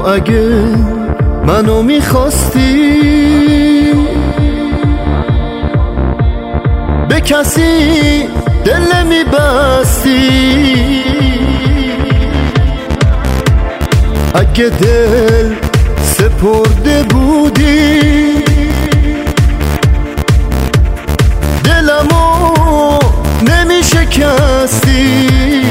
اگه منو میخواستی به کسی دل نمیبستی، اگه دل سپرده بودی دلمو نمیشکستی،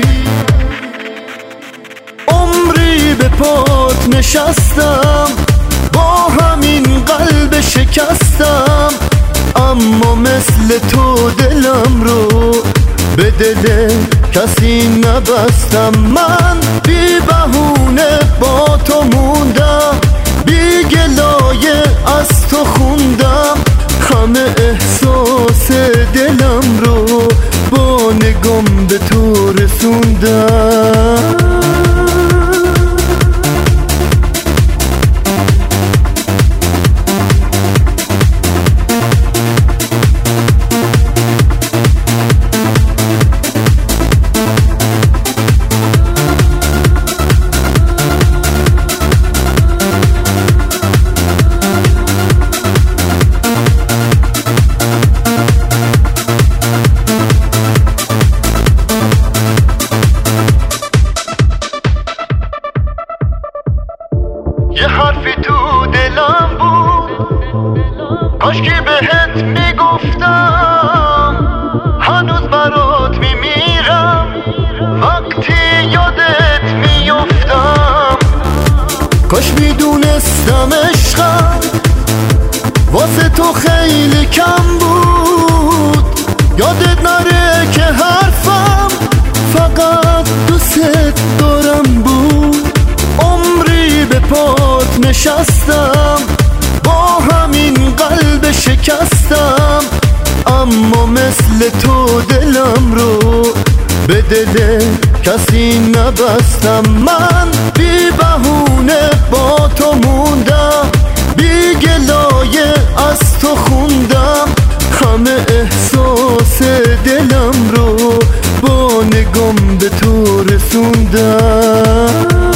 عمری به پات نشستم با همین قلب شکستم، اما مثل تو دلم رو به دل کسی نبستم. من بی بهونه با تو موندم، بی گلایه از تو خوندم، همه احساس دلم رو با نگام به تو رسوندم. یه حرفی تو دلم بود کاشکی بهت میگفتم، هنوز برات میمیرم وقتی یادت میفتم. کاش میدونستم عشقم واسه تو خیلی کم بود، یادت نره که حرفم فقط دوست دارم بود. عمری به پات نشستم با همین قلب شکستم، اما مثل تو دلم رو به دل کسی نبستم. من بی بهونه با تو موندم، بی گلایه از تو خوندم، همه احساس دلم رو با نگام به تو رسوندم.